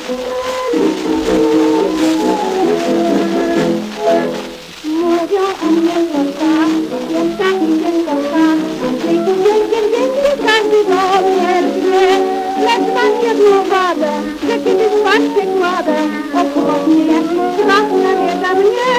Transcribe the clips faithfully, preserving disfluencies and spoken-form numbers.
Mówią o mnie kocha, jest taki dzień kocha, Andrzejku wielkiem dzięki każdy dobrze wie. Lecz mam jedną wadę, że kiedy spać się kładę, obchodzi jakiś strach nawiedza mnie.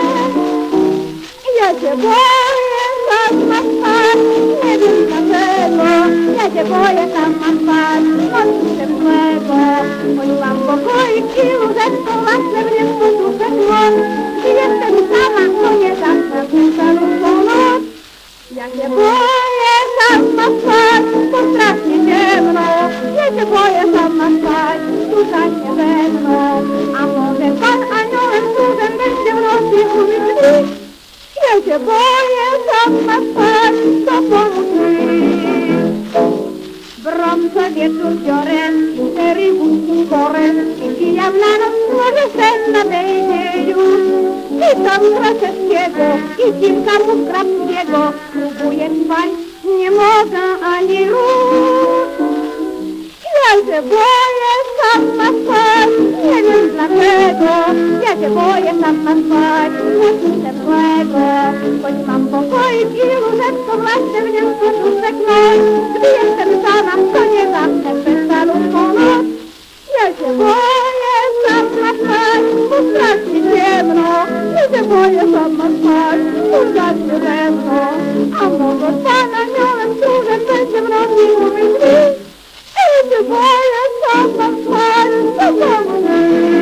Ja się boję, sam mam spać, nie wiem dlaczego. Ja się boję, sam mam spać, od niczym złego. Choć mam pokoik i łóżeczko, łaskę mnie w poduszek noc. I jestem sama, to nie zawsze wrzuca ludzką noc. Ja się boję, sam mam spać, bo strasznie ciemno. Ja się boję, sam mam spać, tutaj nie ze mną. A może pan aniołem cudem będzie w nocy umyć drzwi? Ja się boję, sam mam spać, to pomóż mi. Brązo wieczór biorem, cztery wózki korem, i kijam na noc, może sen nadejdzie już. I tam Kraszewskiego, i kilka mu Grabskiego, próbuję spać, nie mogę ani rusz. Ja się boję, sam mam spać, nie wiem dlaczego. Ja się boję, sam mam spać, nic nie złego. Choć mam pokoik i łóżeczko, właśnie w nim poduszek noc. Gdy jestem sama, to nie zawsze spędza ludzką noc. Ja się boję, sam mam spać, bo strasznie ciemno. Ja się boję, sam mam spać, udać się ze mną. A może pan aniołem cudem będzie w nocy umyć drzwi? Ja się boję, sam mam spać, to pomóż mi.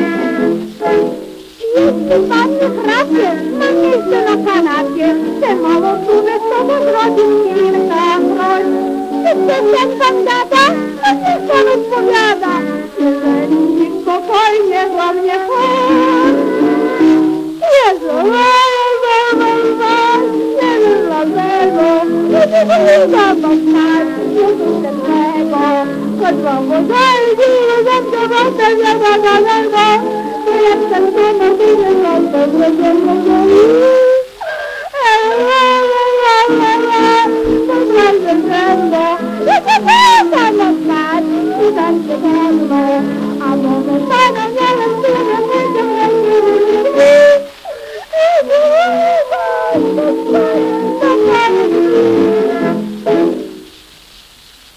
Jeśli pan nie pracuje, mam miejsce na kanapie, tę małą cudę z tobą zrobić kilka proś. Jestem jak pan gada, to niech pan odpowiada, jeżeli nikt spokojnie do mnie chodzi. Jezu, Jezu, nie wiem dlaczego, nie wiem dlaczego spać, nie wiem tego. Choć wam pozwoli, że zawsze wam też nie da żadnego, to jestem dumny, że nie mam dobrego.